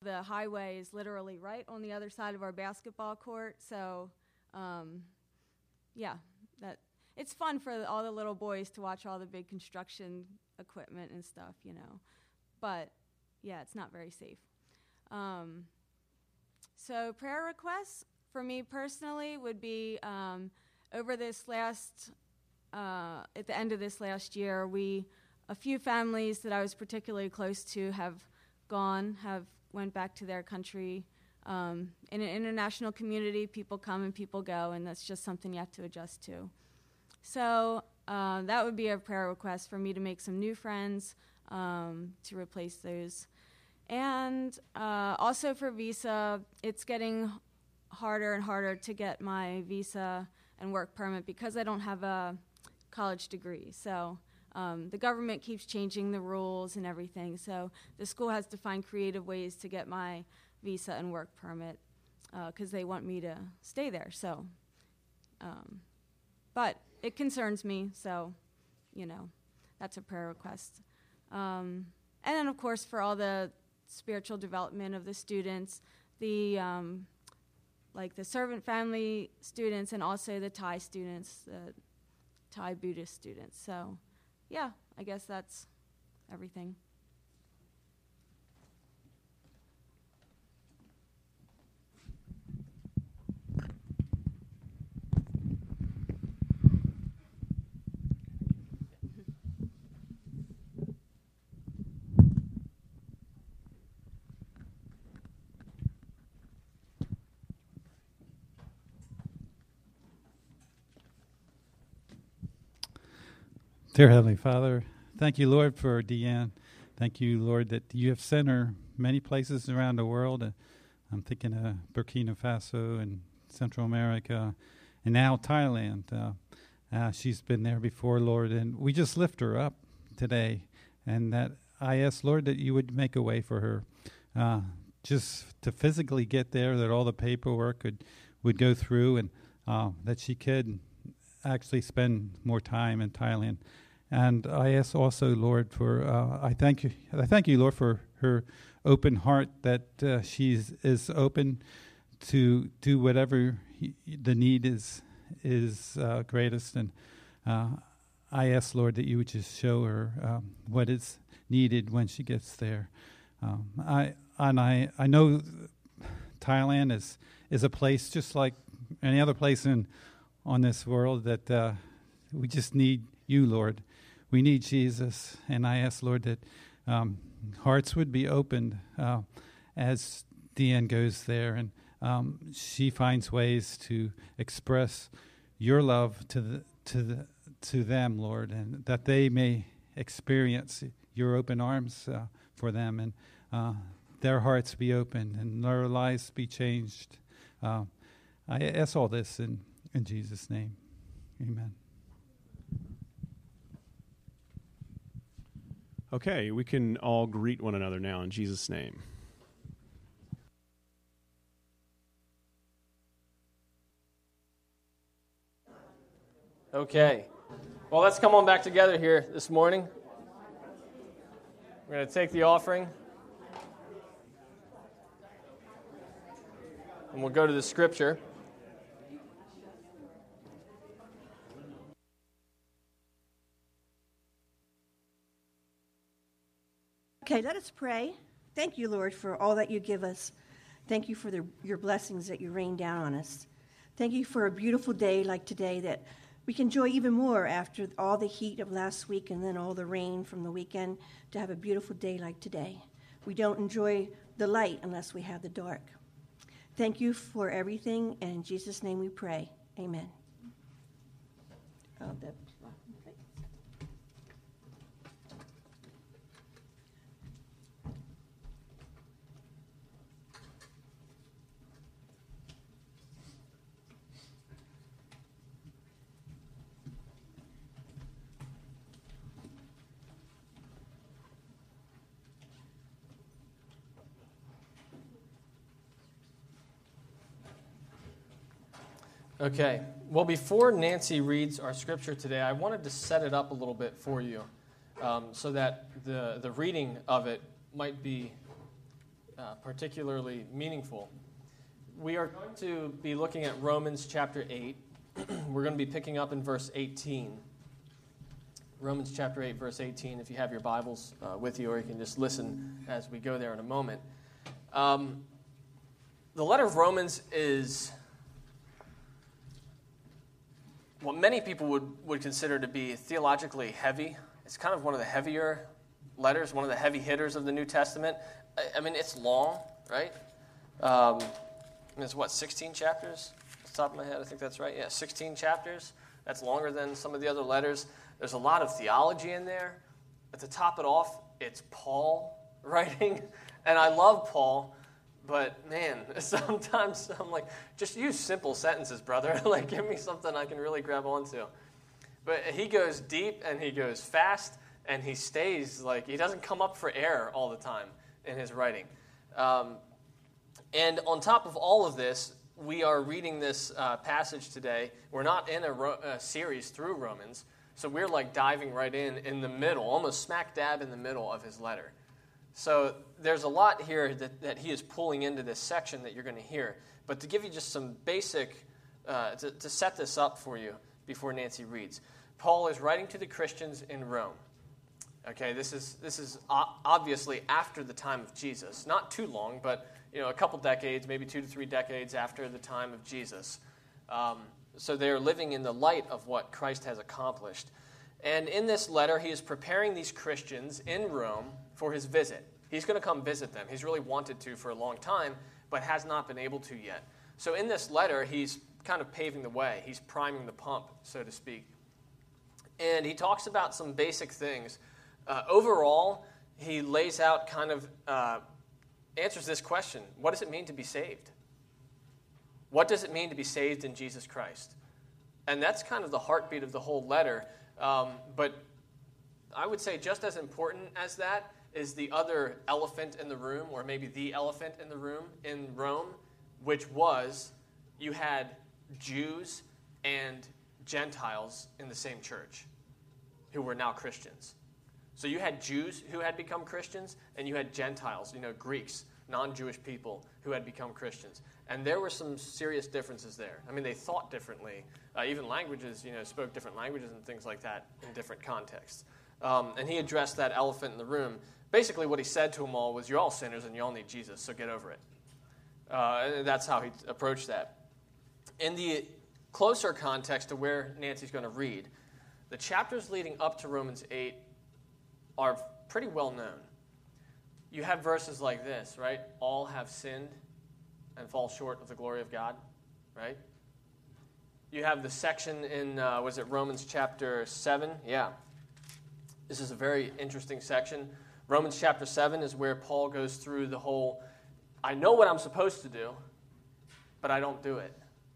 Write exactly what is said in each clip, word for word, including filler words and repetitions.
The highway is literally right on the other side of our basketball court, so um, yeah, that it's fun for all the little boys to watch all the big construction equipment and stuff, you know. But yeah, it's not very safe. Um, so prayer requests for me personally would be um, over this last, uh, at the end of this last year, we, a few families that I was particularly close to have gone, have went back to their country. Um, in an international community, people come and people go, and that's just something you have to adjust to. So uh, that would be a prayer request for me to make some new friends, um, to replace those. And uh, also for visa, it's getting harder and harder to get my visa and work permit because I don't have a college degree. So Um, the government keeps changing the rules and everything, so the school has to find creative ways to get my visa and work permit because uh, they want me to stay there. So, um, but it concerns me, so, you know, that's a prayer request. Um, and then, of course, for all the spiritual development of the students, the um, like the servant family students and also the Thai students, the Thai Buddhist students. So. Yeah, I guess that's everything. Dear Heavenly Father, thank you, Lord, for Deanne. Thank you, Lord, that you have sent her many places around the world. Uh, I'm thinking of Burkina Faso and Central America, and now Thailand. Uh, uh, she's been there before, Lord, and we just lift her up today. And that I ask, Lord, that you would make a way for her, uh, just to physically get there, that all the paperwork could, would go through, and uh, that she could actually spend more time in Thailand. And I ask also, Lord, for uh, I thank you. I thank you, Lord, for her open heart, that uh, she is open to do whatever he, the need is is uh, greatest. And uh, I ask, Lord, that you would just show her um, what is needed when she gets there. Um, I and I I know Thailand is is a place just like any other place in on this world that uh, we just need you, Lord. We need Jesus, and I ask, Lord, that um, hearts would be opened uh, as Deanne goes there, and um, she finds ways to express your love to the, to the, to them, Lord, and that they may experience your open arms uh, for them, and uh, their hearts be opened and their lives be changed. Uh, I ask all this in, in Jesus' name. Amen. Okay, we can all greet one another now in Jesus' name. Okay. Well, let's come on back together here this morning. We're going to take the offering. And we'll go to the scripture. Okay, let us pray. Thank you, Lord, for all that you give us. Thank you for the, your blessings that you rain down on us. Thank you for a beautiful day like today that we can enjoy even more after all the heat of last week and then all the rain from the weekend, to have a beautiful day like today. We don't enjoy the light unless we have the dark. Thank you for everything, and in Jesus' name we pray. Amen. Oh, the, okay. Okay. Well, before Nancy reads our scripture today, I wanted to set it up a little bit for you um, so that the, the reading of it might be uh, particularly meaningful. We are going to be looking at Romans chapter eight. We're going to be picking up in verse eighteen. Romans chapter eight, verse eighteen, if you have your Bibles uh, with you, or you can just listen as we go there in a moment. Um, the letter of Romans is what many people would, would consider to be theologically heavy. It's kind of one of the heavier letters, one of the heavy hitters of the New Testament. I, I mean, it's long, right? Um, it's what, sixteen chapters? Off the top of my head, I think that's right. Yeah, sixteen chapters. That's longer than some of the other letters. There's a lot of theology in there. But to top it off, it's Paul writing. And I love Paul, but man, sometimes I'm like, just use simple sentences, brother. Like, give me something I can really grab onto. But he goes deep and he goes fast and he stays, like, he doesn't come up for air all the time in his writing. Um, and on top of all of this, we are reading this uh, passage today. We're not in a, ro- a series through Romans, so we're like diving right in in the middle, almost smack dab in the middle of his letter. So there's a lot here that, that he is pulling into this section that you're going to hear. But to give you just some basic, uh, to, to set this up for you before Nancy reads, Paul is writing to the Christians in Rome. Okay, this is this is obviously after the time of Jesus. Not too long, but you know, a couple decades, maybe two to three decades after the time of Jesus. Um, so they're living in the light of what Christ has accomplished. And in this letter, he is preparing these Christians in Rome for his visit. He's going to come visit them. He's really wanted to for a long time, but has not been able to yet. So in this letter, he's kind of paving the way. He's priming the pump, so to speak. And he talks about some basic things. Uh, overall, he lays out kind of, uh, answers this question: what does it mean to be saved? What does it mean to be saved in Jesus Christ? And that's kind of the heartbeat of the whole letter. Um, but I would say just as important as that is the other elephant in the room, or maybe the elephant in the room in Rome, which was you had Jews and Gentiles in the same church who were now Christians. So you had Jews who had become Christians, and you had Gentiles, you know, Greeks, non-Jewish people who had become Christians. And there were some serious differences there. I mean, they thought differently. Uh, even languages, you know, spoke different languages and things like that in different contexts. Um, and he addressed that elephant in the room. Basically, what he said to them all was, you're all sinners and you all need Jesus, so get over it. Uh, and that's how he approached that. In the closer context to where Nancy's going to read, the chapters leading up to Romans eight are pretty well known. You have verses like this, right? All have sinned and fall short of the glory of God, right? You have the section in, uh, was it Romans chapter seven? Yeah. This is a very interesting section. Romans chapter seven is where Paul goes through the whole, I know what I'm supposed to do, but I don't do it.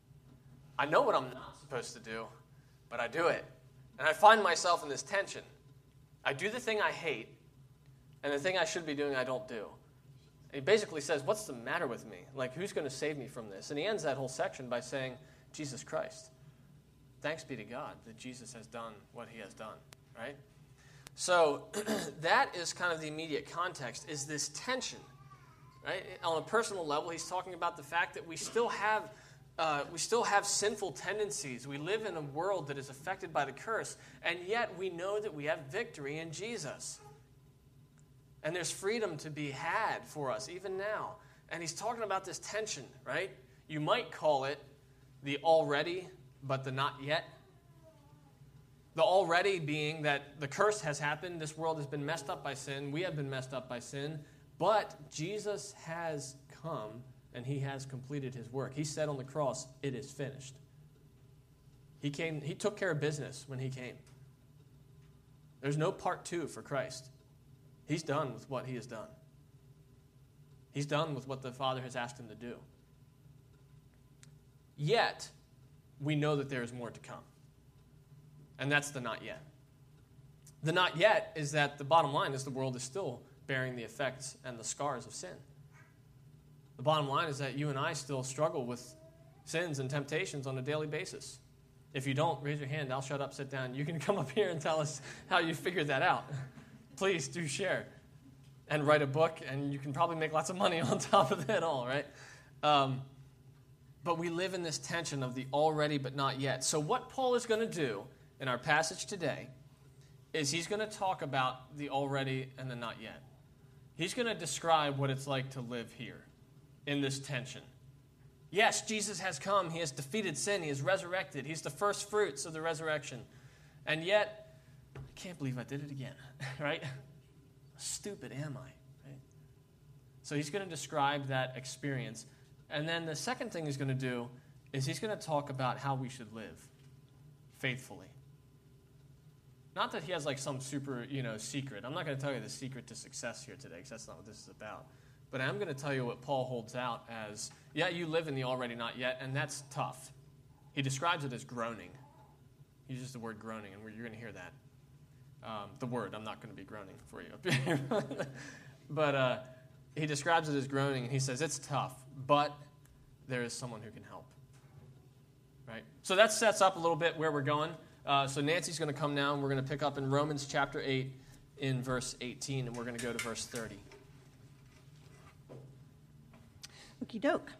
I know what I'm not supposed to do, but I do it. And I find myself in this tension. I do the thing I hate, and the thing I should be doing I don't do. And he basically says, what's the matter with me? Like, who's going to save me from this? And he ends that whole section by saying, Jesus Christ. Thanks be to God that Jesus has done what he has done, right? So that is kind of the immediate context, is this tension, right? On a personal level, he's talking about the fact that we still have Uh, we still have sinful tendencies. We live in a world that is affected by the curse, and yet we know that we have victory in Jesus. And there's freedom to be had for us even now. And he's talking about this tension, right? You might call it the already, but the not yet. The already being that the curse has happened, this world has been messed up by sin, we have been messed up by sin, but Jesus has come and he has completed his work. He said on the cross, it is finished. He came. He took care of business when he came. There's no part two for Christ. He's done with what he has done. He's done with what the Father has asked him to do. Yet, we know that there is more to come. And that's the not yet. The not yet is that the bottom line is the world is still bearing the effects and the scars of sin. The bottom line is that you and I still struggle with sins and temptations on a daily basis. If you don't, raise your hand. I'll shut up, sit down. You can come up here and tell us how you figured that out. Please do share. and write a book, and you can probably make lots of money on top of it all, right? Um, but we live in this tension of the already but not yet. So what Paul is going to do in our passage today is he's going to talk about the already and the not yet. He's going to describe what it's like to live here in this tension. Yes, Jesus has come. He has defeated sin. He has resurrected. He's the first fruits of the resurrection. And yet, I can't believe I did it again, right? Stupid am I, right? So he's going to describe that experience. And then the second thing he's going to do is he's going to talk about how we should live faithfully. Not that he has like some super, you know, secret. I'm not going to tell you the secret to success here today, because that's not what this is about. But I'm going to tell you what Paul holds out as, yeah, you live in the already not yet, and that's tough. He describes it as groaning. He uses the word groaning, and you're going to hear that. Um, the word, I'm not going to be groaning for you up here. But uh, he describes it as groaning, and he says it's tough, but there is someone who can help. Right? So that sets up a little bit where we're going. Uh, so Nancy's going to come now, and we're going to pick up in Romans chapter eight in verse eighteen, and we're going to go to verse thirty. Okie doke.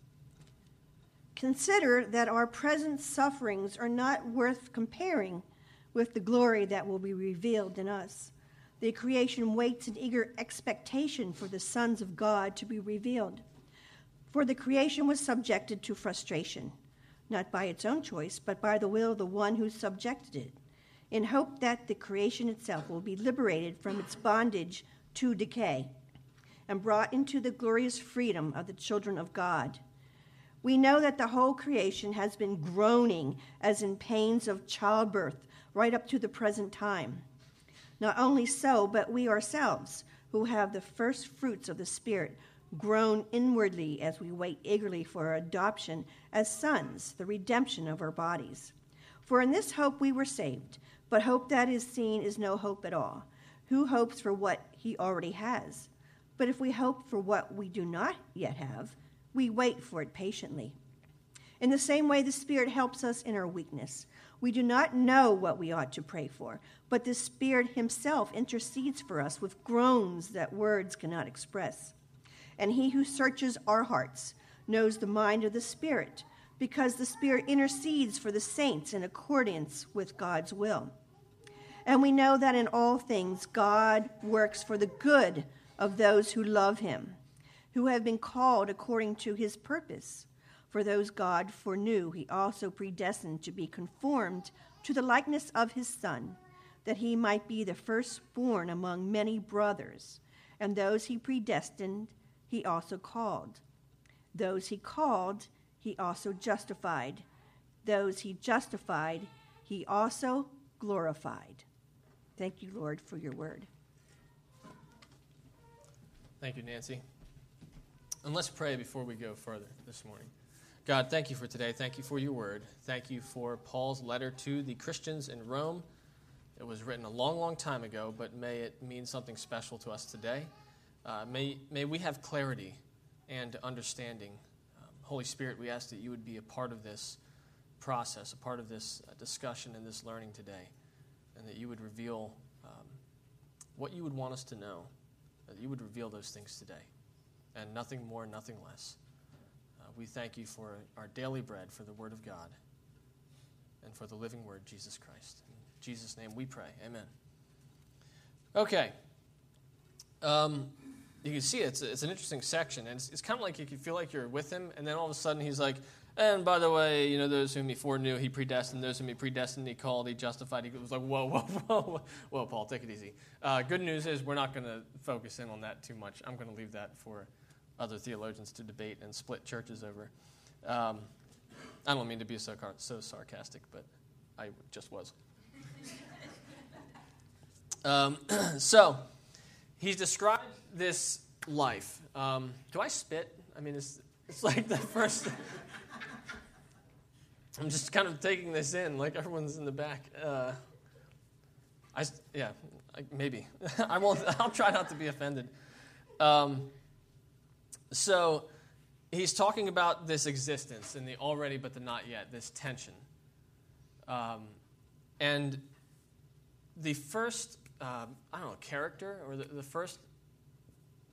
Consider that our present sufferings are not worth comparing with the glory that will be revealed in us. The creation waits in eager expectation for the sons of God to be revealed. For the creation was subjected to frustration, not by its own choice, but by the will of the one who subjected it, in hope that the creation itself will be liberated from its bondage to decay and brought into the glorious freedom of the children of God. We know that the whole creation has been groaning as in pains of childbirth right up to the present time. Not only so, but we ourselves, who have the first fruits of the Spirit, groan inwardly as we wait eagerly for our adoption as sons, the redemption of our bodies. For in this hope we were saved, but hope that is seen is no hope at all. Who hopes for what he already has? But if we hope for what we do not yet have, we wait for it patiently. In the same way, the Spirit helps us in our weakness. We do not know what we ought to pray for, but the Spirit himself intercedes for us with groans that words cannot express. And he who searches our hearts knows the mind of the Spirit, because the Spirit intercedes for the saints in accordance with God's will. And we know that in all things God works for the good of those who love him, who have been called according to his purpose. For those God foreknew, he also predestined to be conformed to the likeness of his Son, that he might be the firstborn among many brothers. And those he predestined, he also called. Those he called, he also justified. Those he justified, he also glorified. Thank you, Lord, for your word. Thank you, Nancy. And let's pray before we go further this morning. God, thank you for today. Thank you for your word. Thank you for Paul's letter to the Christians in Rome. It was written a long, long time ago, but may it mean something special to us today. Uh, may, may we have clarity and understanding. Um, Holy Spirit, we ask that you would be a part of this process, a part of this uh, discussion and this learning today, and that you would reveal um, what you would want us to know, that you would reveal those things today, and nothing more, nothing less. Uh, we thank you for our daily bread, for the word of God, and for the living word, Jesus Christ. In Jesus' name we pray. Amen. Okay. Um, you can see it's, it's an interesting section, and it's, it's kind of like you can feel like you're with him, and then all of a sudden he's like, and by the way, you know, those whom he foreknew, he predestined. Those whom he predestined, he called, he justified. He was like, whoa, whoa, whoa, whoa, Paul, take it easy. Uh, good news is we're not going to focus in on that too much. I'm going to leave that for other theologians to debate and split churches over. Um, I don't mean to be so, so sarcastic, but I just was. um, so, he's described this life. Um, do I spit? I mean, it's, it's like the first... I'm just kind of taking this in, like everyone's in the back. Uh, I, yeah, I, maybe. I won't. I'll try not to be offended. Um, so he's talking about this existence and the already but the not yet, this tension. Um, and the first, uh, I don't know, character or the, the first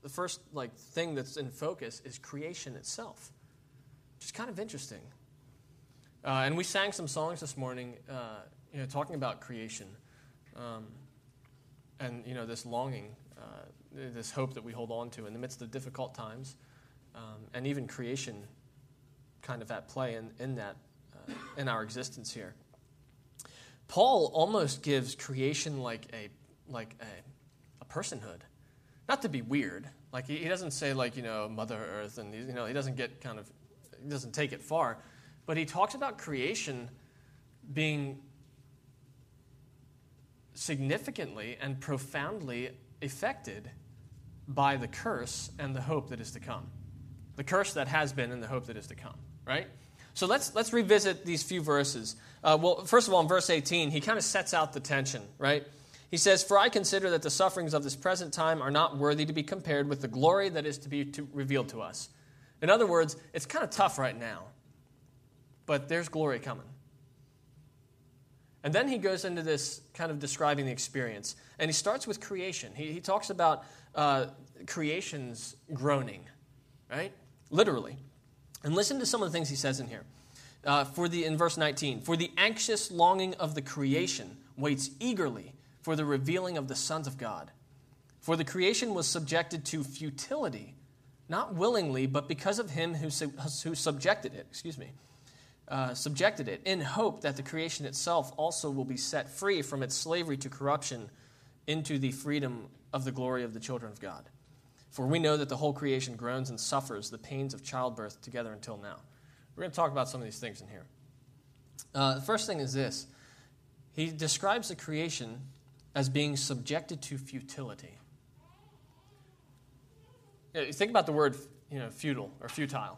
the first like thing that's in focus is creation itself, which is kind of interesting. Uh, and we sang some songs this morning, uh, you know, talking about creation, um, and you know, this longing, uh, this hope that we hold on to in the midst of difficult times, um, and even creation, kind of at play in in that uh, in our existence here. Paul almost gives creation like a like a, a personhood, not to be weird. Like he, he doesn't say like you know Mother Earth, and you know he doesn't get kind of he doesn't take it far, but he talks about creation being significantly and profoundly affected by the curse and the hope that is to come, the curse that has been and the hope that is to come. Right. So let's let's revisit these few verses. Uh, well, first of all, in verse eighteen, he kind of sets out the tension, right? He says, "For I consider that the sufferings of this present time are not worthy to be compared with the glory that is to be to, revealed to us." In other words, it's kind of tough right now, but there's glory coming. And then he goes into this kind of describing the experience, and he starts with creation. He, he talks about uh, creation's groaning, right? Literally. And listen to some of the things he says in here. Uh, for the in verse nineteen, "For the anxious longing of the creation waits eagerly for the revealing of the sons of God. For the creation was subjected to futility, not willingly, but because of him who, sub- who subjected it, excuse me, uh, subjected it, in hope that the creation itself also will be set free from its slavery to corruption into the freedom of the glory of the children of God. For we know that the whole creation groans and suffers the pains of childbirth together until now." We're going to talk about some of these things in here. Uh, the first thing is this. He describes the creation as being subjected to futility. You know, you think about the word, you know, futile or futile.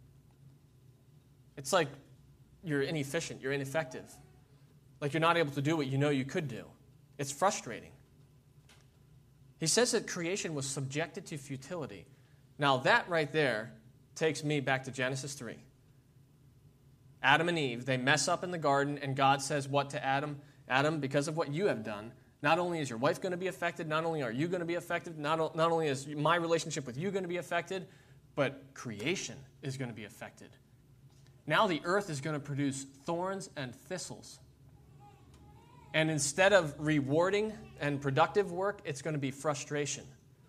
It's like you're inefficient, you're ineffective. Like you're not able to do what you know you could do. It's frustrating. He says that creation was subjected to futility. Now that right there takes me back to Genesis three. Adam and Eve, they mess up in the garden, and God says what to Adam? Adam, because of what you have done, not only is your wife going to be affected, not only are you going to be affected, not, not only is my relationship with you going to be affected, but creation is going to be affected. Now the earth is going to produce thorns and thistles. And instead of rewarding and productive work, it's going to be frustration.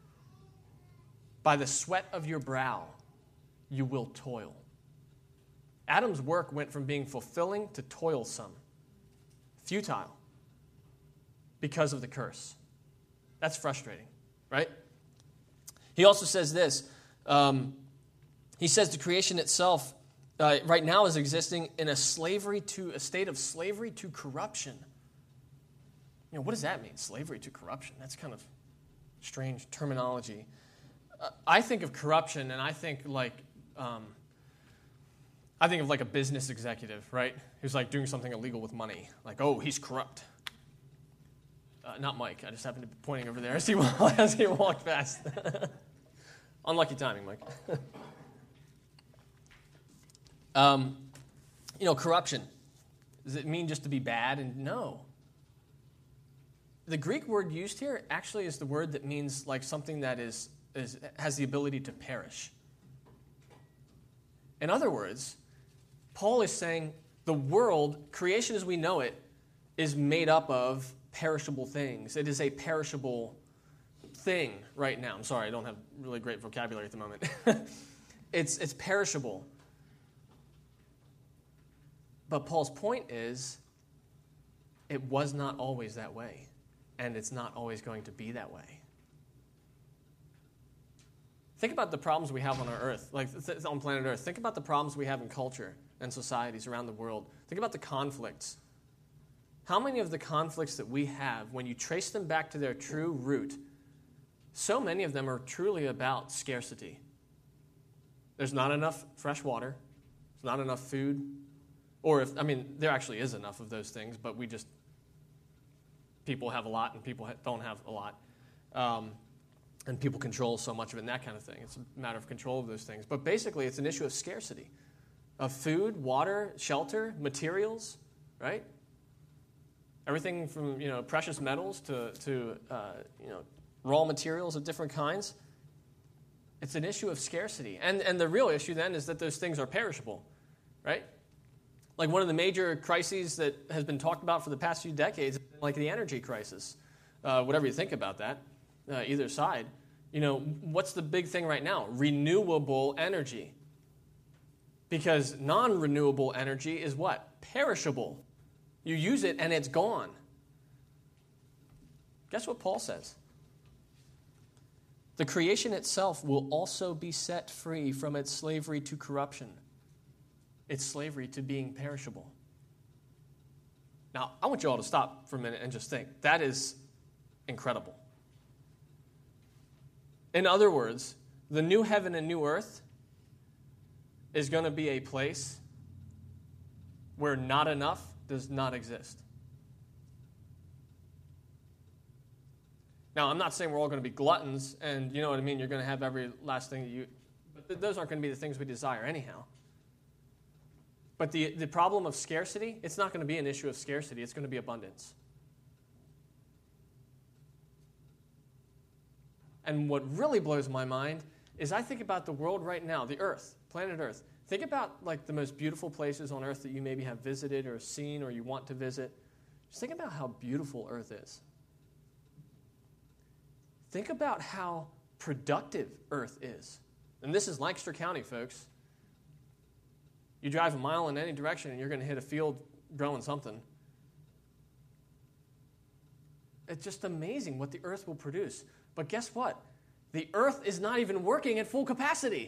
By the sweat of your brow, you will toil. Adam's work went from being fulfilling to toilsome, futile, because of the curse. That's frustrating, right? He also says this. Um, he says the creation itself uh, right now is existing in a slavery to a state of slavery to corruption. You know, what does that mean? Slavery to corruption. That's kind of strange terminology. Uh, I think of corruption, and I think like, um, I think of like a business executive, right? Who's like doing something illegal with money. Like, oh, he's corrupt. Uh, not Mike. I just happened to be pointing over there as he, as he walked past. Unlucky timing, Mike. um, you know, corruption. Does it mean just to be bad? And no. The Greek word used here actually is the word that means like something that is, is has the ability to perish. In other words, Paul is saying the world, creation as we know it, is made up of perishable things. It is a perishable thing right now. I'm sorry, I don't have really great vocabulary at the moment. it's, it's perishable. But Paul's point is, it was not always that way. And it's not always going to be that way. Think about the problems we have on our earth, like on planet Earth. Think about the problems we have in culture and societies around the world. Think about the conflicts. How many of the conflicts that we have, when you trace them back to their true root, so many of them are truly about scarcity. There's not enough fresh water. There's not enough food. Or, if I mean, there actually is enough of those things, but we just, people have a lot and people don't have a lot. Um, and people control so much of it and that kind of thing. It's a matter of control of those things. But basically, it's an issue of scarcity, of food, water, shelter, materials, right? Everything from, you know, precious metals to, to uh, you know, raw materials of different kinds. It's an issue of scarcity. And, and the real issue then is that those things are perishable, right? Like one of the major crises that has been talked about for the past few decades, like the energy crisis, uh, whatever you think about that, uh, either side. You know, what's the big thing right now? Renewable energy. Because non-renewable energy is what? Perishable. You use it and it's gone. Guess what Paul says? The creation itself will also be set free from its slavery to corruption, its slavery to being perishable. Now, I want you all to stop for a minute and just think. That is incredible. In other words, the new heaven and new earth is going to be a place where not enough does not exist. Now, I'm not saying we're all going to be gluttons, and you know what I mean, you're going to have every last thing that you... But th- those aren't going to be the things we desire anyhow. But the, the problem of scarcity, it's not going to be an issue of scarcity, it's going to be abundance. And what really blows my mind is I think about the world right now, the earth, planet Earth. Think about like the most beautiful places on earth that you maybe have visited or seen or you want to visit. Just think about how beautiful earth is. Think about how productive earth is. And this is Lancaster County, folks. You drive a mile in any direction and you're going to hit a field growing something. It's just amazing what the earth will produce. But guess what? The earth is not even working at full capacity.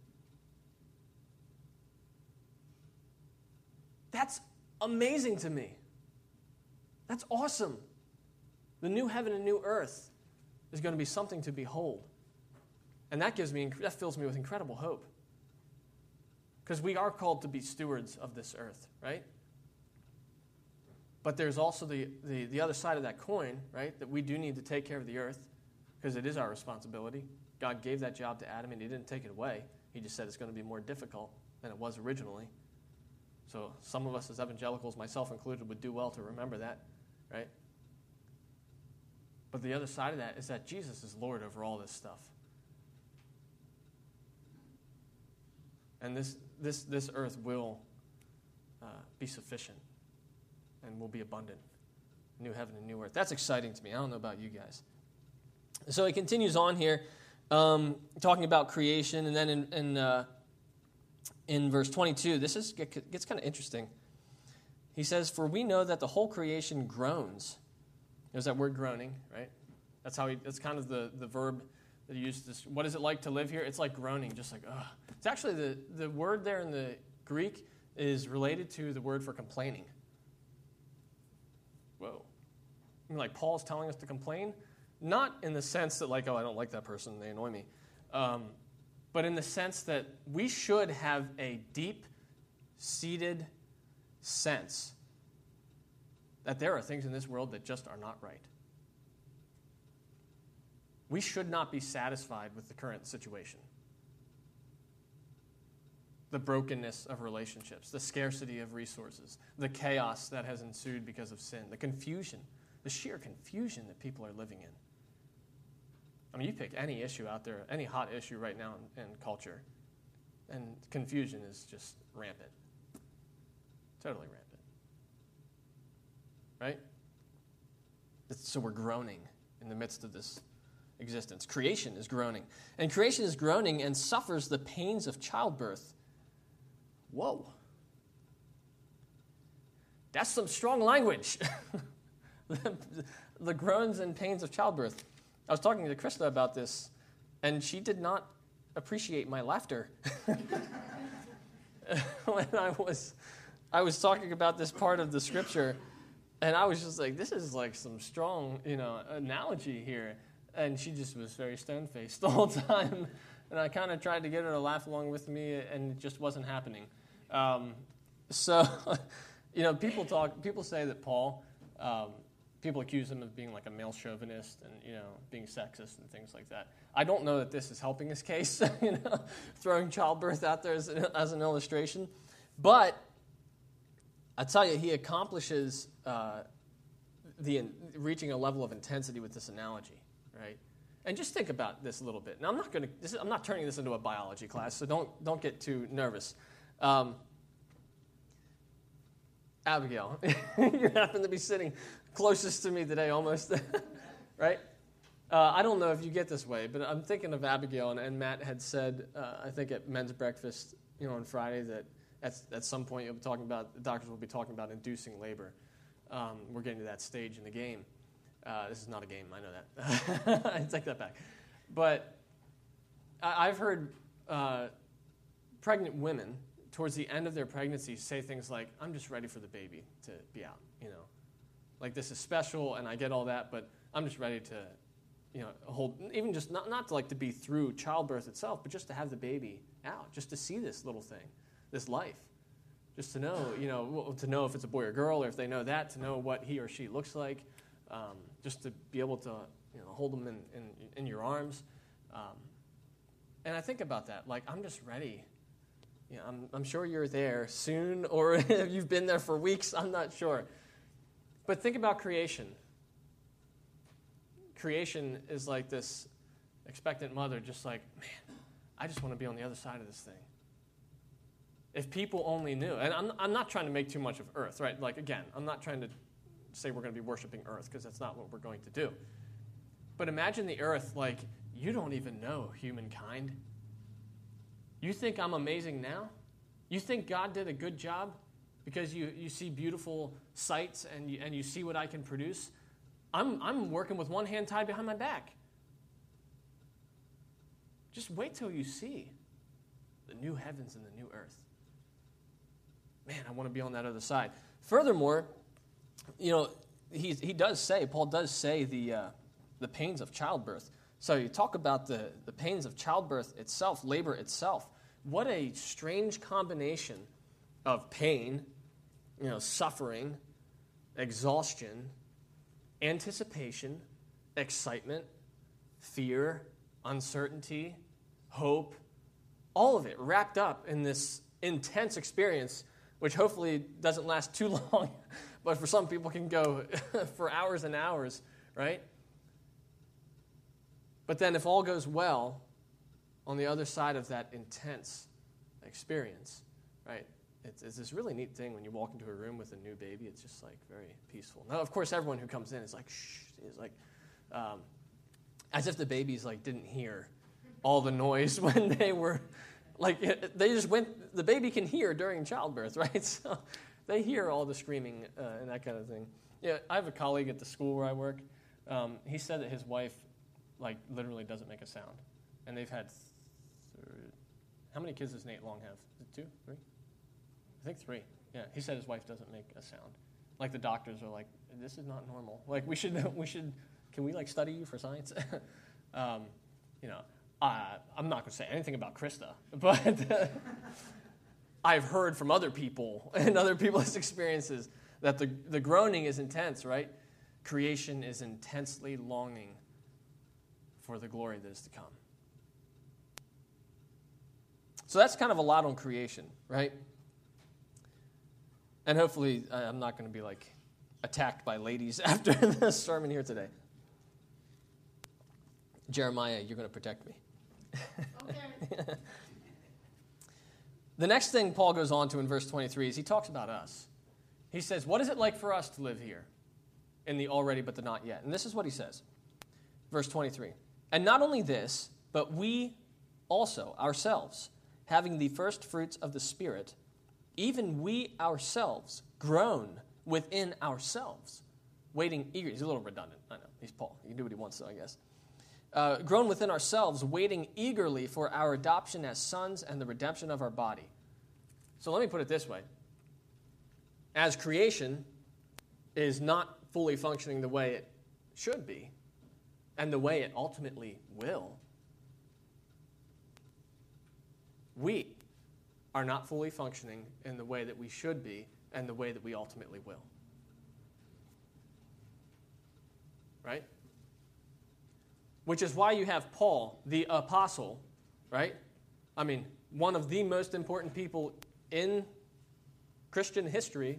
That's amazing to me. That's awesome. The new heaven and new earth is going to be something to behold. And that gives me, that fills me with incredible hope. Because we are called to be stewards of this earth, right? But there's also the, the, the other side of that coin, right? That we do need to take care of the earth because it is our responsibility. God gave that job to Adam and he didn't take it away. He just said it's going to be more difficult than it was originally. So some of us as evangelicals, myself included, would do well to remember that, right? But the other side of that is that Jesus is Lord over all this stuff. And this this this earth will uh, be sufficient and will be abundant. New heaven and new earth. That's exciting to me. I don't know about you guys. So he continues on here, um, talking about creation, and then in in, uh, in verse twenty-two, this is gets kind of interesting. He says, "For we know that the whole creation groans." There's that word groaning, right? That's how he. That's kind of the, the verb that he used. This. What is it like to live here? It's like groaning, just like ugh. It's actually the the word there in the Greek is related to the word for complaining. Whoa, I mean, like Paul's telling us to complain, not in the sense that like, oh, I don't like that person, they annoy me, um, but in the sense that we should have a deep-seated sense that there are things in this world that just are not right. We should not be satisfied with the current situation. The brokenness of relationships, the scarcity of resources, the chaos that has ensued because of sin, the confusion, the sheer confusion that people are living in. I mean, you pick any issue out there, any hot issue right now in, in culture, and confusion is just rampant. Totally rampant. Right? So we're groaning in the midst of this existence. Creation is groaning. And creation is groaning and suffers the pains of childbirth. Whoa. That's some strong language. the, the groans and pains of childbirth. I was talking to Krista about this, and she did not appreciate my laughter. when I was, I was talking about this part of the scripture, and I was just like, this is like some strong, you know, analogy here. And she just was very stone-faced the whole time. And I kind of tried to get her to laugh along with me, and it just wasn't happening. Um, so, you know, people talk, people say that Paul, um, people accuse him of being like a male chauvinist and, you know, being sexist and things like that. I don't know that this is helping his case, you know, throwing childbirth out there as, as an illustration. But I tell you, he accomplishes uh, the reaching a level of intensity with this analogy, right? And just think about this a little bit. Now, I'm not going to. I'm not turning this into a biology class, so don't don't get too nervous. Um, Abigail, you happen to be sitting closest to me today, almost, right? Uh, I don't know if you get this way, but I'm thinking of Abigail, and, and Matt had said, uh, I think at men's breakfast, you know, on Friday, that at, at some point you'll be talking about, the doctors will be talking about inducing labor. Um, we're getting to that stage in the game. Uh, this is not a game, I know that. I take that back. But I, I've heard uh, pregnant women, towards the end of their pregnancy, say things like, I'm just ready for the baby to be out, you know. Like, this is special, and I get all that, but I'm just ready to, you know, hold, even just not, not to like to be through childbirth itself, but just to have the baby out, just to see this little thing, this life. Just to know, you know, to know if it's a boy or girl, or if they know that, to know what he or she looks like. Um, just to be able to, you know, hold them in, in, in your arms. Um, and I think about that, like, I'm just ready. You know, I'm, I'm sure you're there soon, or if you've been there for weeks, I'm not sure. But think about creation. Creation is like this expectant mother, just like, man, I just want to be on the other side of this thing. If people only knew, and I'm, I'm not trying to make too much of earth, right? Like, again, I'm not trying to say we're going to be worshiping earth, because that's not what we're going to do. But imagine the earth like, you don't even know humankind. You think I'm amazing now? You think God did a good job because you, you see beautiful sights and you, and you see what I can produce? I'm, I'm working with one hand tied behind my back. Just wait till you see the new heavens and the new earth. Man, I want to be on that other side. Furthermore, you know, he he does say, Paul does say the uh, the pains of childbirth. So you talk about the, the pains of childbirth itself, labor itself. What a strange combination of pain, you know, suffering, exhaustion, anticipation, excitement, fear, uncertainty, hope, all of it wrapped up in this intense experience, which hopefully doesn't last too long, but for some people can go for hours and hours, right? But then if all goes well, on the other side of that intense experience, right, it's, it's this really neat thing when you walk into a room with a new baby. It's just like very peaceful. Now, of course, everyone who comes in is like, shh, is like, um, as if the babies like didn't hear all the noise when they were, like, they just went, the baby can hear during childbirth, right? So they hear all the screaming uh, and that kind of thing. Yeah, I have a colleague at the school where I work. Um, he said that his wife, like, literally doesn't make a sound. And they've had, th- how many kids does Nate Long have? Is it two, three? I think three. Yeah, he said his wife doesn't make a sound. Like, the doctors are like, this is not normal. Like, we should, we should, can we, like, study you for science? um, you know, uh, I'm not going to say anything about Krista, but uh, I've heard from other people and other people's experiences that the, the groaning is intense, right? Creation is intensely longing for the glory that is to come. So that's kind of a lot on creation, right? And hopefully uh, I'm not going to be like attacked by ladies after this sermon here today. Jeremiah, you're going to protect me. Okay. The next thing Paul goes on to in verse twenty-three is he talks about us. He says, what is it like for us to live here in the already but the not yet? And this is what he says. Verse twenty-three. And not only this, but we also ourselves, having the first fruits of the Spirit, even we ourselves groan within ourselves, waiting eagerly. He's a little redundant. I know. He's Paul. He can do what he wants, though, I guess. Uh, groan within ourselves, waiting eagerly for our adoption as sons and the redemption of our body. So let me put it this way. As creation is not fully functioning the way it should be, and the way it ultimately will, we are not fully functioning in the way that we should be and the way that we ultimately will. Right? Which is why you have Paul, the apostle, right? I mean, one of the most important people in Christian history.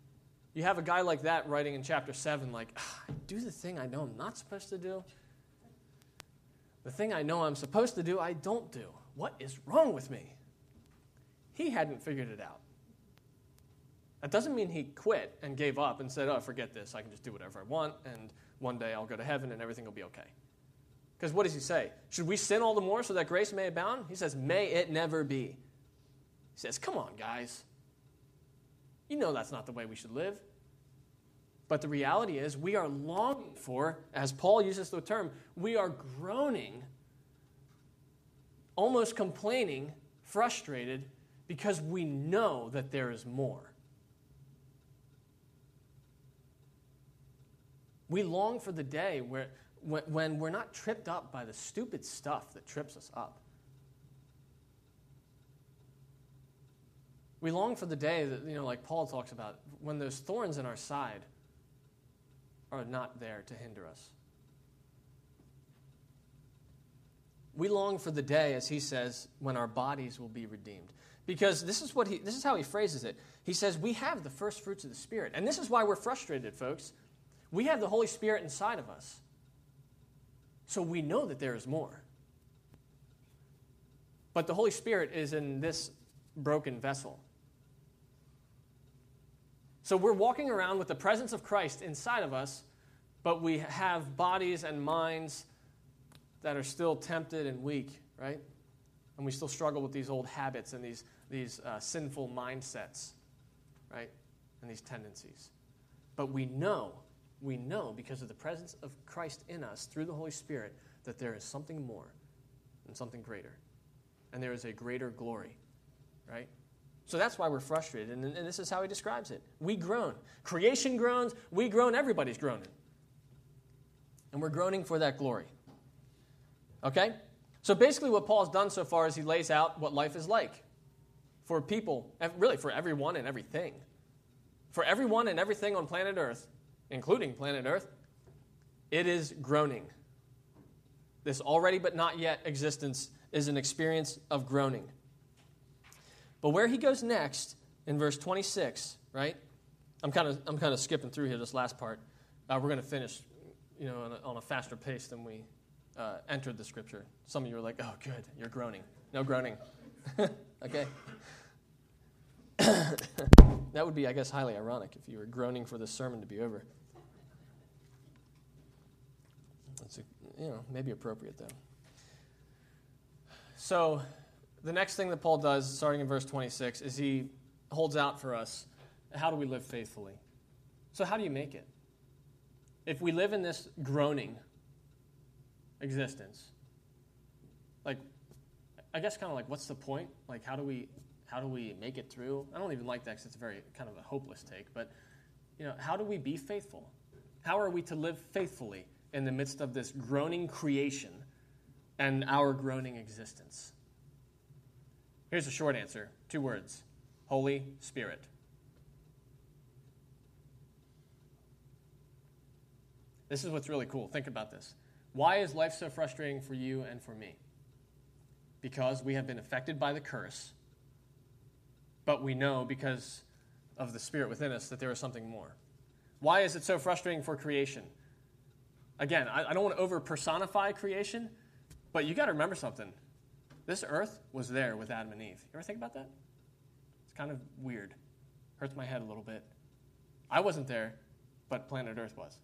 You have a guy like that writing in chapter seven, like, I do the thing I know I'm not supposed to do. The thing I know I'm supposed to do, I don't do. What is wrong with me? He hadn't figured it out. That doesn't mean he quit and gave up and said, oh, forget this. I can just do whatever I want, and one day I'll go to heaven and everything will be okay. Because what does he say? Should we sin all the more so that grace may abound? He says, may it never be. He says, come on, guys. You know that's not the way we should live. But the reality is we are longing for, as Paul uses the term, we are groaning, almost complaining, frustrated, because we know that there is more. We long for the day where, when, when we're not tripped up by the stupid stuff that trips us up. We long for the day that, you know, like Paul talks about, when those thorns in our side are not there to hinder us. We long for the day, as he says, when our bodies will be redeemed. Because this is what he this is how he phrases it. He says, we have the first fruits of the Spirit. And this is why we're frustrated, folks. We have the Holy Spirit inside of us. So we know that there is more. But the Holy Spirit is in this broken vessel. So we're walking around with the presence of Christ inside of us, but we have bodies and minds that are still tempted and weak, right? And we still struggle with these old habits and these, these uh, sinful mindsets, right? And these tendencies. But we know, we know because of the presence of Christ in us through the Holy Spirit that there is something more and something greater. And there is a greater glory, right? So that's why we're frustrated, and, and this is how he describes it. We groan. Creation groans, we groan, everybody's groaning. And we're groaning for that glory. Okay? So basically what Paul's done so far is he lays out what life is like for people, really for everyone and everything. For everyone and everything on planet Earth, including planet Earth, it is groaning. This already but not yet existence is an experience of groaning. But where he goes next, in verse twenty-six, right? I'm kind of I'm kind of skipping through here this last part. Uh, we're going to finish, you know, on a, on a faster pace than we uh, entered the scripture. Some of you are like, "Oh, good, you're groaning." No groaning. Okay. That would be, I guess, highly ironic if you were groaning for this sermon to be over. That's a, you know maybe appropriate though. So. The next thing that Paul does, starting in verse twenty-six, is he holds out for us, how do we live faithfully? So how do you make it? If we live in this groaning existence, like, I guess kind of like, what's the point? Like, how do we how do we make it through? I don't even like that because it's a very kind of a hopeless take, but, you know, how do we be faithful? How are we to live faithfully in the midst of this groaning creation and our groaning existence? Here's a short answer, two words, Holy Spirit. This is what's really cool. Think about this. Why is life so frustrating for you and for me? Because we have been affected by the curse, but we know because of the Spirit within us that there is something more. Why is it so frustrating for creation? Again, I, I don't want to over-personify creation, but you got to remember something. This earth was there with Adam and Eve. You ever think about that? It's kind of weird. Hurts my head a little bit. I wasn't there, but planet Earth was.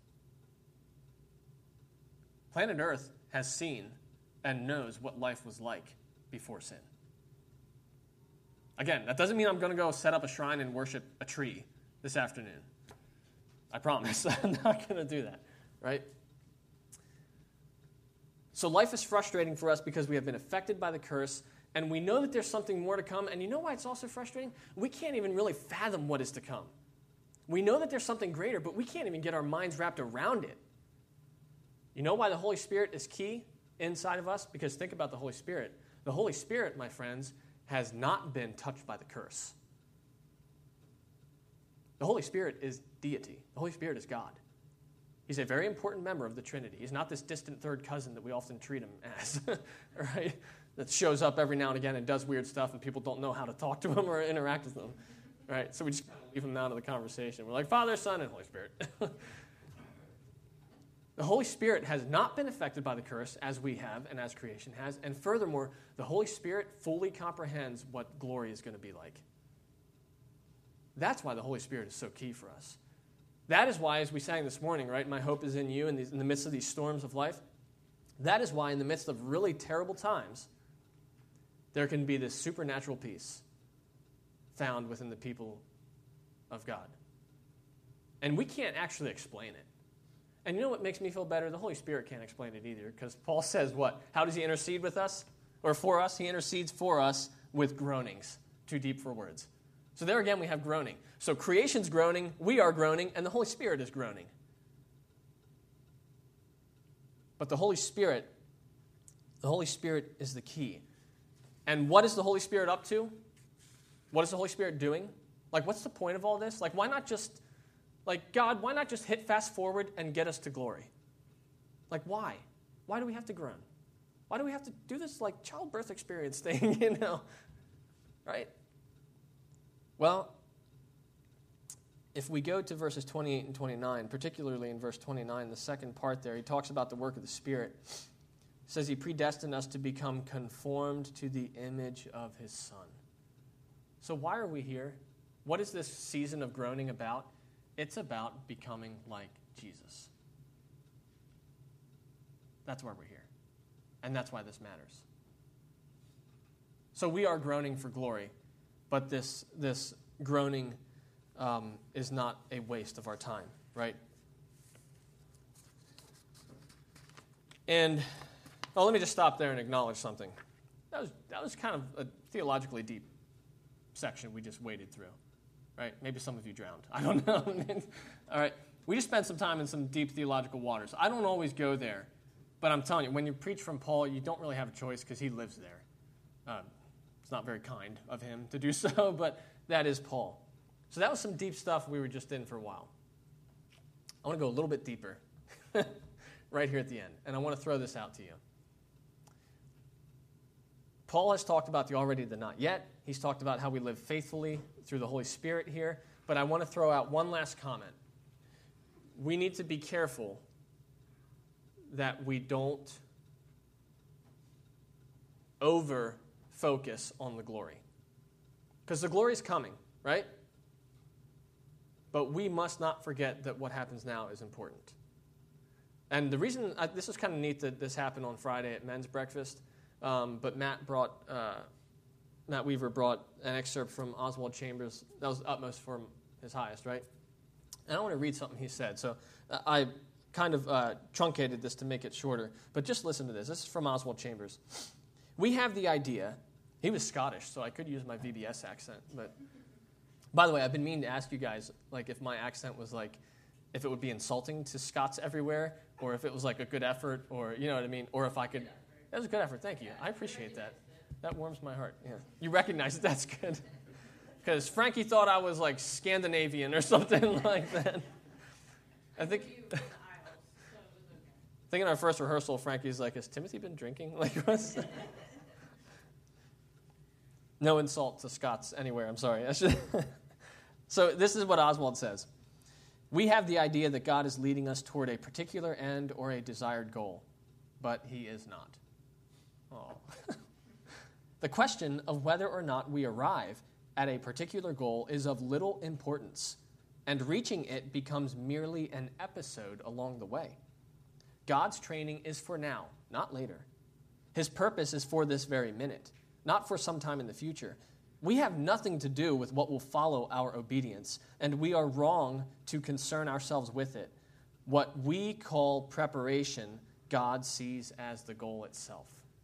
Planet Earth has seen and knows what life was like before sin. Again, that doesn't mean I'm going to go set up a shrine and worship a tree this afternoon. I promise. I'm not going to do that, right? So life is frustrating for us because we have been affected by the curse, and we know that there's something more to come. And you know why it's also frustrating? We can't even really fathom what is to come. We know that there's something greater, but we can't even get our minds wrapped around it. You know why the Holy Spirit is key inside of us? Because think about the Holy Spirit. The Holy Spirit, my friends, has not been touched by the curse. The Holy Spirit is deity. The Holy Spirit is God. He's a very important member of the Trinity. He's not this distant third cousin that we often treat him as, right? That shows up every now and again and does weird stuff, and people don't know how to talk to him or interact with him, right? So we just leave him out of the conversation. We're like, Father, Son, and Holy Spirit. The Holy Spirit has not been affected by the curse as we have and as creation has. And furthermore, the Holy Spirit fully comprehends what glory is going to be like. That's why the Holy Spirit is so key for us. That is why, as we sang this morning, right, my hope is in you in, these, in the midst of these storms of life. That is why in the midst of really terrible times, there can be this supernatural peace found within the people of God. And we can't actually explain it. And you know what makes me feel better? The Holy Spirit can't explain it either, because Paul says what? How does he intercede with us? Or for us? He intercedes for us with groanings, too deep for words. So there again we have groaning. So creation's groaning, we are groaning, and the Holy Spirit is groaning. But the Holy Spirit, the Holy Spirit is the key. And what is the Holy Spirit up to? What is the Holy Spirit doing? Like, what's the point of all this? Like, why not just... Like, God, why not just hit fast forward and get us to glory? Like, why? Why do we have to groan? Why do we have to do this, like, childbirth experience thing, you know? Right? Well, if we go to verses twenty-eight and twenty-nine, particularly in verse twenty-nine, the second part there, he talks about the work of the Spirit. He says he predestined us to become conformed to the image of his Son. So why are we here? What is this season of groaning about? It's about becoming like Jesus. That's why we're here. And that's why this matters. So we are groaning for glory, but this, this groaning um, is not a waste of our time, right? And well, let me just stop there and acknowledge something. That was, that was kind of a theologically deep section we just waded through. Right? Maybe some of you drowned. I don't know. All right. We just spent some time in some deep theological waters. I don't always go there, but I'm telling you, when you preach from Paul, you don't really have a choice because he lives there. Uh, it's not very kind of him to do so, but that is Paul. So that was some deep stuff we were just in for a while. I want to go a little bit deeper right here at the end, and I want to throw this out to you. Paul has talked about the already, the not yet. He's talked about how we live faithfully through the Holy Spirit here. But I want to throw out one last comment. We need to be careful that we don't over-focus on the glory. Because the glory is coming, right? But we must not forget that what happens now is important. And the reason, I, this was kind of neat that this happened on Friday at men's breakfast. Um, but Matt brought, uh, Matt Weaver brought an excerpt from Oswald Chambers. That was utmost for his highest, right? And I want to read something he said. So uh, I kind of uh, truncated this to make it shorter. But just listen to this. This is from Oswald Chambers. We have the idea. He was Scottish, so I could use my V B S accent. But by the way, I've been meaning to ask you guys, like, if my accent was like, if it would be insulting to Scots everywhere, or if it was like a good effort, or you know what I mean, or if I could. That was a good effort. Thank you. I appreciate that. That warms my heart. Yeah. You recognize it. That's good. Because Frankie thought I was like Scandinavian or something like that. I think. I think in our first rehearsal, Frankie's like, "Has Timothy been drinking?" Like, what's that? No insult to Scots anywhere. I'm sorry. So this is what Oswald says. We have the idea that God is leading us toward a particular end or a desired goal, but he is not. Oh. The question of whether or not we arrive at a particular goal is of little importance, and reaching it becomes merely an episode along the way. God's training is for now, not later. His purpose is for this very minute, not for some time in the future. We have nothing to do with what will follow our obedience, and we are wrong to concern ourselves with it. What we call preparation, God sees as the goal itself.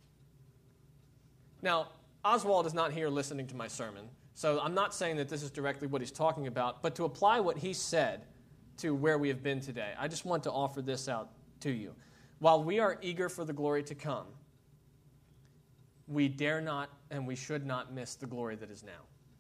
Now, Oswald is not here listening to my sermon, so I'm not saying that this is directly what he's talking about, but to apply what he said to where we have been today, I just want to offer this out to you. While we are eager for the glory to come, we dare not and we should not miss the glory that is now.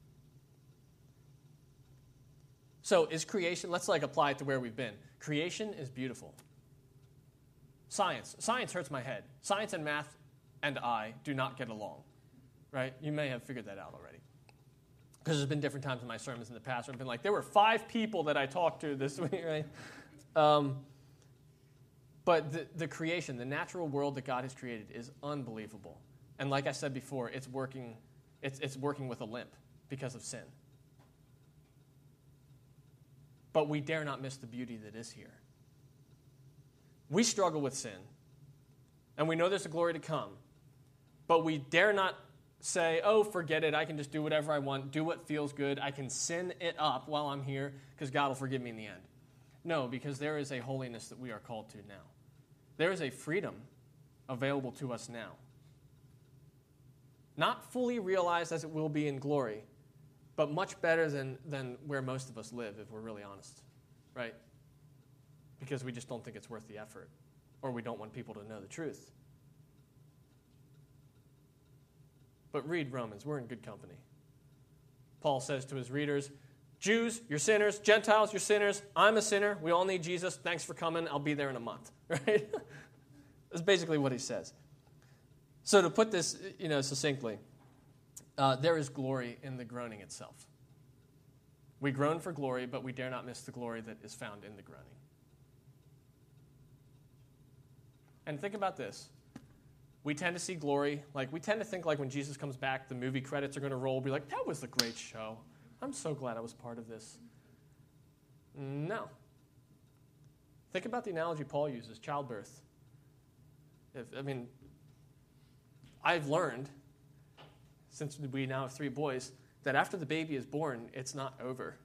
So is creation, let's like apply it to where we've been. Creation is beautiful. Science. Science hurts my head. Science and math and I do not get along, right? You may have figured that out already. Because there's been different times in my sermons in the past where I've been like, there were five people that I talked to this week, right? Um, But the, the creation, the natural world that God has created is unbelievable. And like I said before, it's working, it's, it's working with a limp because of sin. But we dare not miss the beauty that is here. We struggle with sin, and we know there's a glory to come, but we dare not say, oh, forget it, I can just do whatever I want, do what feels good, I can sin it up while I'm here because God will forgive me in the end. No, because there is a holiness that we are called to now. There is a freedom available to us now. Not fully realized as it will be in glory, but much better than, than where most of us live, if we're really honest, right? Because we just don't think it's worth the effort, or we don't want people to know the truth. But read Romans. We're in good company. Paul says to his readers, Jews, you're sinners. Gentiles, you're sinners. I'm a sinner. We all need Jesus. Thanks for coming. I'll be there in a month. Right? That's basically what he says. So to put this, you know, succinctly, uh, there is glory in the groaning itself. We groan for glory, but we dare not miss the glory that is found in the groaning. And think about this. We tend to see glory, like we tend to think like when Jesus comes back, the movie credits are going to roll. We'll be like, that was a great show. I'm so glad I was part of this. No. Think about the analogy Paul uses, childbirth. If, I mean, I've learned, since we now have three boys, that after the baby is born, it's not over.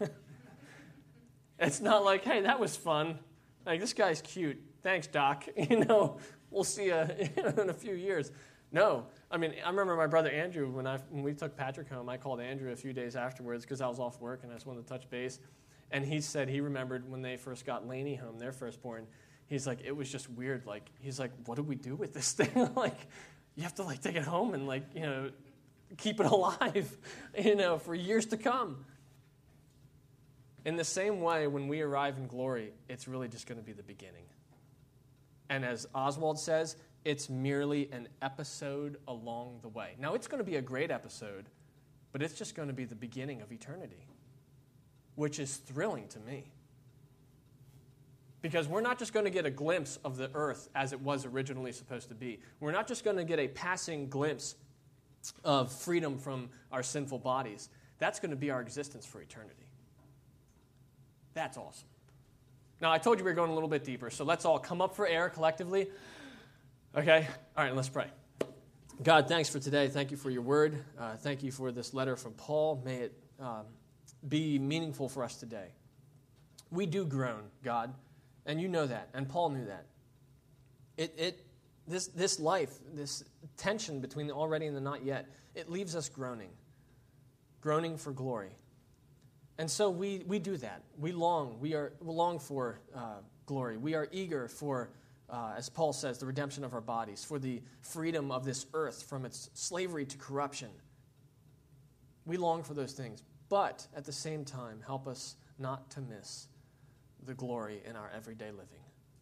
It's not like, hey, that was fun. Like, this guy's cute. Thanks, Doc. You know, we'll see you in a few years. No. I mean, I remember my brother Andrew, when I when we took Patrick home, I called Andrew a few days afterwards because I was off work and I just wanted to touch base. And he said he remembered when they first got Lainey home, their firstborn, he's like, it was just weird. Like, he's like, what do we do with this thing? Like, you have to, like, take it home and, like, you know, keep it alive, you know, for years to come. In the same way, when we arrive in glory, it's really just going to be the beginning. And as Oswald says, it's merely an episode along the way. Now, it's going to be a great episode, but it's just going to be the beginning of eternity, which is thrilling to me. Because we're not just going to get a glimpse of the earth as it was originally supposed to be. We're not just going to get a passing glimpse of freedom from our sinful bodies. That's going to be our existence for eternity. That's awesome. Now, I told you we were going a little bit deeper, so let's all come up for air collectively. Okay? All right, let's pray. God, thanks for today. Thank you for your word. Uh, thank you for this letter from Paul. May it um, be meaningful for us today. We do groan, God, and you know that, and Paul knew that. It, it, this, this life, this tension between the already and the not yet, it leaves us groaning, groaning for glory. And so we, we do that. We long. We are we long for uh, glory. We are eager for, uh, as Paul says, the redemption of our bodies, for the freedom of this earth from its slavery to corruption. We long for those things. But at the same time, help us not to miss the glory in our everyday living.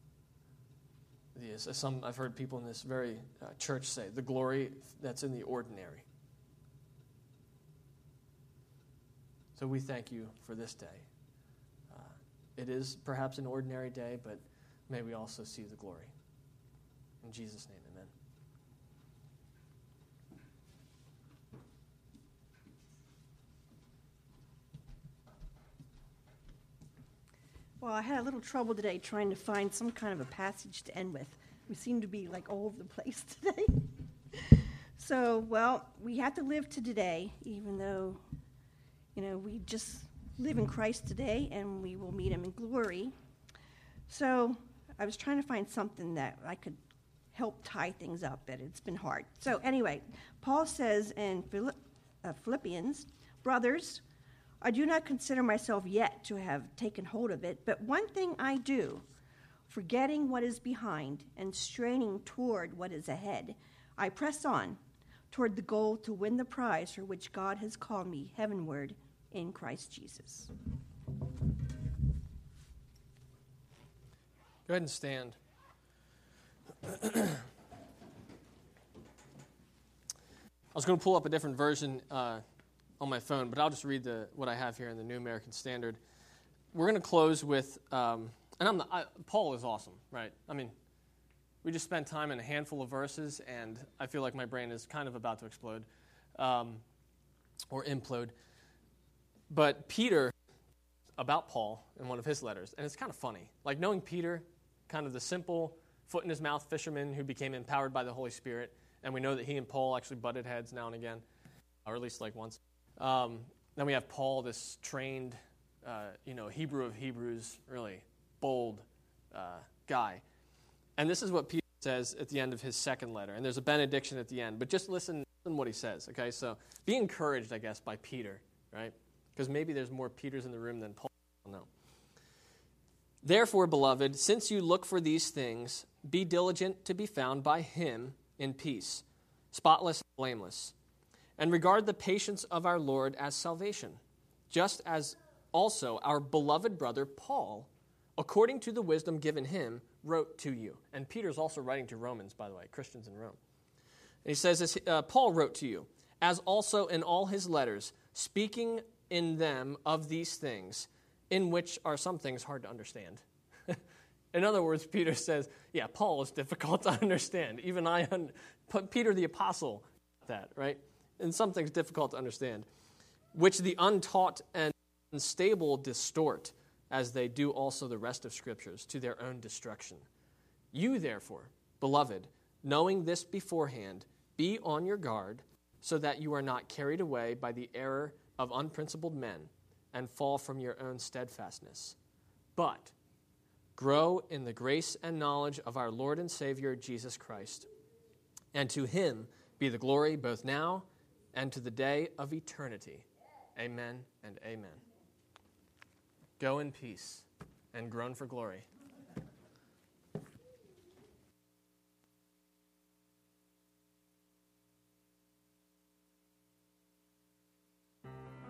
Yes, some I've heard people in this very uh, church say, the glory that's in the ordinary. So we thank you for this day. Uh, it is perhaps an ordinary day, but may we also see the glory. In Jesus' name, amen. Well, I had a little trouble today trying to find some kind of a passage to end with. We seem to be like all over the place today. So, well, we have to live to today, even though, you know, we just live in Christ today and we will meet him in glory. So I was trying to find something that I could help tie things up, but it's been hard. So anyway, Paul says in Philippians, brothers, I do not consider myself yet to have taken hold of it, but one thing I do, forgetting what is behind and straining toward what is ahead, I press on toward the goal to win the prize for which God has called me heavenward in Christ Jesus. Go ahead and stand. I was going to pull up a different version uh, on my phone, but I'll just read the what I have here in the New American Standard. We're going to close with um, And I'm not, I, Paul is awesome, right? I mean, we just spent time in a handful of verses, and I feel like my brain is kind of about to explode um, or implode. But Peter, about Paul in one of his letters, and it's kind of funny. Like knowing Peter, kind of the simple, foot-in-his-mouth fisherman who became empowered by the Holy Spirit, and we know that he and Paul actually butted heads now and again, or at least like once. Um, then we have Paul, this trained, uh, you know, Hebrew of Hebrews, really bold uh, guy. And this is what Peter says at the end of his second letter. And there's a benediction at the end. But just listen to what he says, okay? So be encouraged, I guess, by Peter, right? Because maybe there's more Peters in the room than Paul. I don't know. Therefore, beloved, since you look for these things, be diligent to be found by him in peace, spotless and blameless. And regard the patience of our Lord as salvation, just as also our beloved brother Paul, according to the wisdom given him, wrote to you. And Peter's also writing to Romans, by the way, Christians in Rome. And he says, this, uh, Paul wrote to you, as also in all his letters, speaking in them of these things, in which are some things hard to understand. In other words, Peter says, yeah, Paul is difficult to understand. Even I, un- Peter the apostle, that, right? And some things difficult to understand, which the untaught and unstable distort, as they do also the rest of Scriptures, to their own destruction. You, therefore, beloved, knowing this beforehand, be on your guard, so that you are not carried away by the error of unprincipled men, and fall from your own steadfastness. But grow in the grace and knowledge of our Lord and Savior, Jesus Christ. And to him be the glory both now and to the day of eternity. Amen and amen. Go in peace and groan for glory.